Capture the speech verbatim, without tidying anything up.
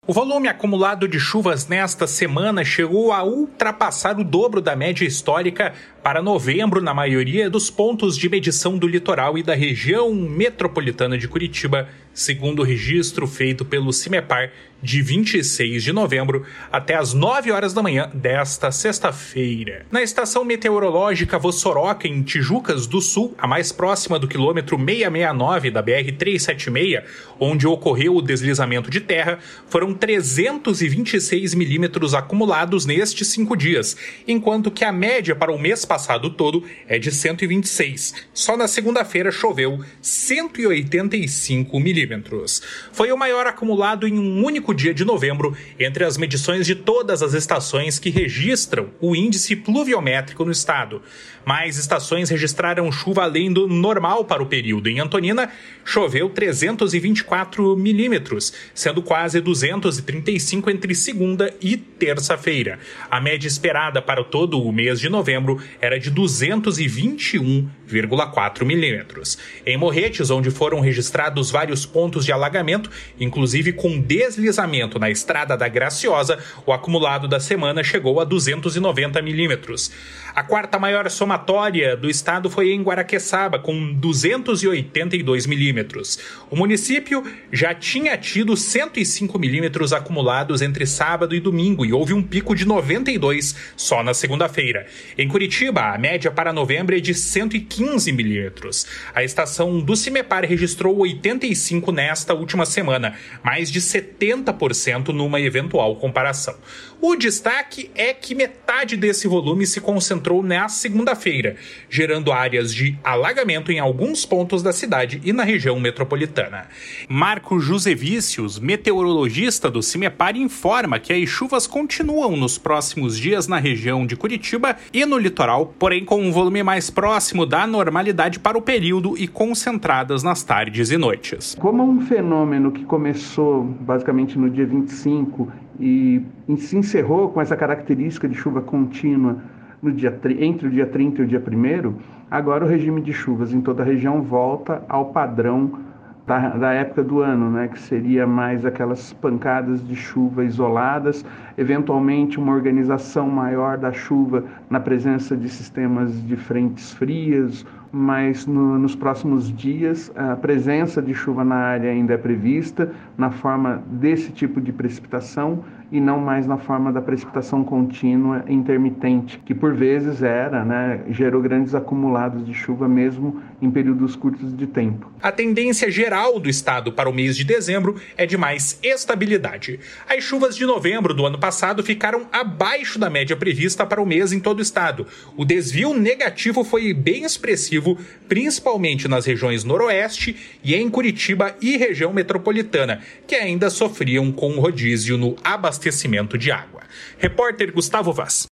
O volume acumulado de chuvas nesta semana chegou a ultrapassar o dobro da média histórica para novembro na maioria dos pontos de medição do litoral e da região metropolitana de Curitiba, segundo o registro feito pelo CIMEPAR de vinte e seis de novembro até as nove horas da manhã desta sexta-feira. Na estação meteorológica Vossoroca, em Tijucas do Sul, a mais próxima do quilômetro seiscentos e sessenta e nove da B R trezentos e setenta e seis, onde ocorreu o deslizamento de terra, foram trezentos e vinte e seis milímetros acumulados nestes cinco dias, enquanto que a média para o mês passado todo é de cento e vinte e seis. Só na segunda-feira choveu cento e oitenta e cinco milímetros. Foi o maior acumulado em um único dia de novembro entre as medições de todas as estações que registram o índice pluviométrico no estado. Mais estações registraram chuva além do normal para o período. Em Antonina, choveu trezentos e vinte e quatro milímetros, sendo quase duzentos e trinta e cinco entre segunda e terça-feira. A média esperada para todo o mês de novembro era de duzentos e vinte e um vírgula quatro milímetros. Em Morretes, onde foram registrados vários pontos de alagamento, inclusive com deslizamento na Estrada da Graciosa, o acumulado da semana chegou a duzentos e noventa milímetros. A quarta maior somatória do estado foi em Guaraqueçaba, com duzentos e oitenta e dois milímetros. O município já tinha tido cento e cinco milímetros acumulados entre sábado e domingo e houve um pico de noventa e dois só na segunda-feira. Em Curitiba, a média para novembro é de cento e quinze milímetros. A estação do CIMEPAR registrou oitenta e cinco nesta última semana, mais de setenta por cento numa eventual comparação. O destaque é que metade desse volume se concentrou na segunda-feira, gerando áreas de alagamento em alguns pontos da cidade e na região metropolitana. Marco Josevicius, meteorologista do CIMEPAR, informa que as chuvas continuam nos próximos dias na região de Curitiba e no litoral, porém com um volume mais próximo da normalidade para o período e concentradas nas tardes e noites. Como um fenômeno que começou basicamente no dia vinte e cinco e se encerrou com essa característica de chuva contínua no dia, entre o dia trinta e o dia primeiro, agora o regime de chuvas em toda a região volta ao padrão da, da época do ano, né, que seria mais aquelas pancadas de chuva isoladas, eventualmente uma organização maior da chuva na presença de sistemas de frentes frias, mas no, nos próximos dias a presença de chuva na área ainda é prevista na forma desse tipo de precipitação e não mais na forma da precipitação contínua e intermitente, que por vezes era, né, gerou grandes acumulados de chuva mesmo em períodos curtos de tempo. A tendência geral do estado para o mês de dezembro é de mais estabilidade. As chuvas de novembro do ano passado ficaram abaixo da média prevista para o mês em todo o estado. O desvio negativo foi bem expressivo, principalmente nas regiões noroeste e em Curitiba e região metropolitana, que ainda sofriam com rodízio no abastecimento de água. Repórter Gustavo Vaz.